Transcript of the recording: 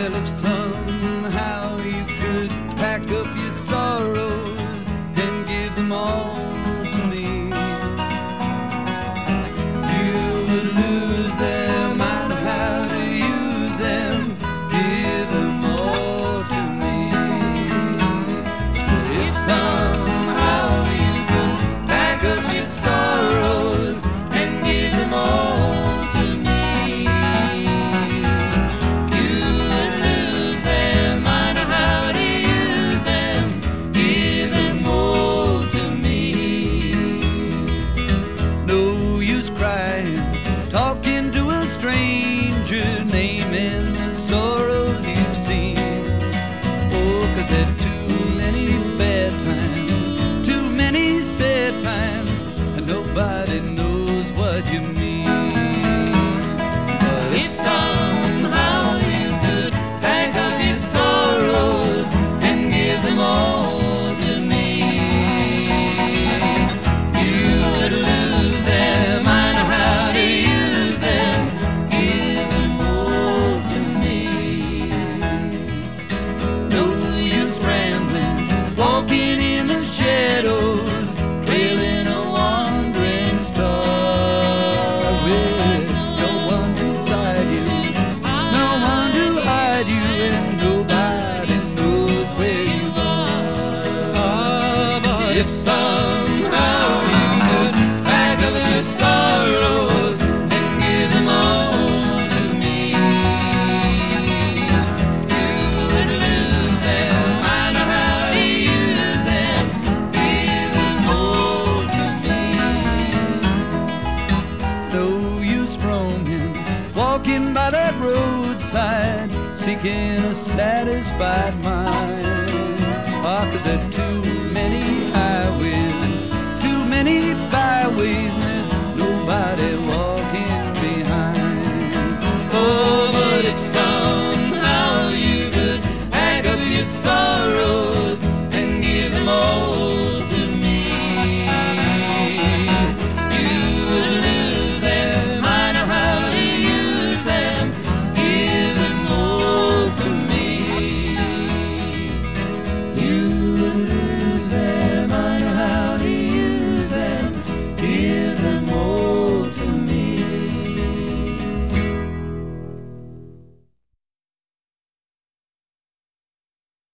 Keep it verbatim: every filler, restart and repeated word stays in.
Well, if somehow you could pack up your sorrows and give them all to me, you would lose them. I know how to use them. Give them all to me. So if somehow you could pack up your sorrows and give them all to me, talking to a stranger, naming the sorrows you've seen. Oh, 'cause there are too many bad times, too many sad times, and nobody knows what you mean. But if somehow you could pack up your sorrows and give them all to me, you would lose them. I know how to use them. Give them all to me. No use rambling, walking in the shadows, trailing a wandering star with no one beside you, no one to hide you, and nobody knows where you are. Ah, but if somehow you could pack up your sorrows and give them all to me, you would lose them. I know how to use them. Give them all to me. No use roaming, walking by that roadside, seeking a satisfied mind. Ah, 'cause there are too